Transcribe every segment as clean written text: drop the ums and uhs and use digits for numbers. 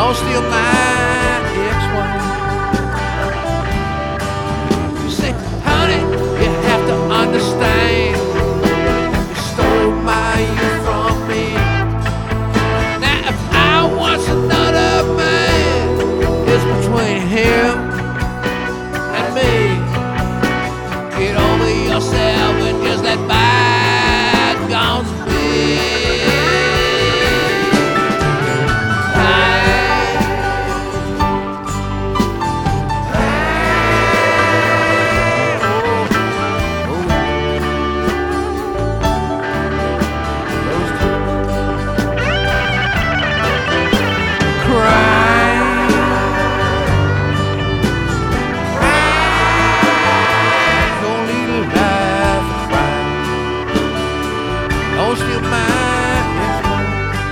Don't steal my ex-wife. You say, honey, you have to understand. You stole my youth from me. Now if I was another man, it's between him and me. Get over yourself and just let bygones be. Don't steal my ex-wife.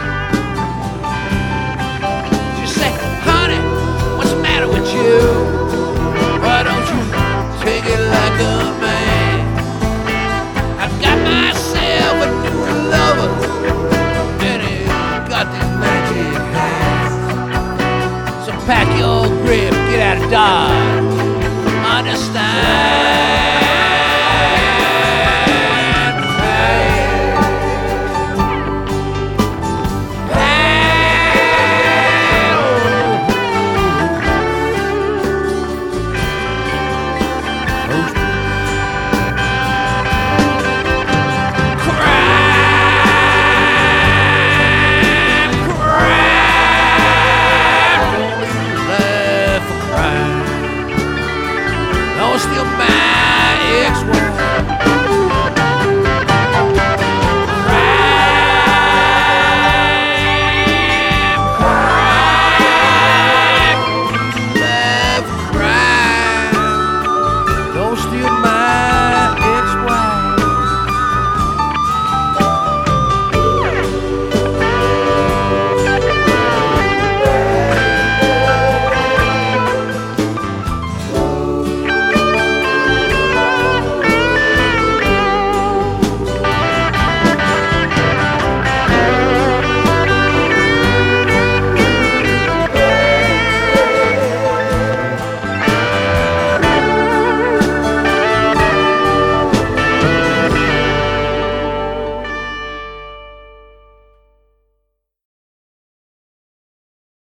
She say, honey, what's the matter with you? Why don't you take it like a man? I've got myself a new lover, and he's got these magic hands. So pack your grip, get out of Dodge. Understand?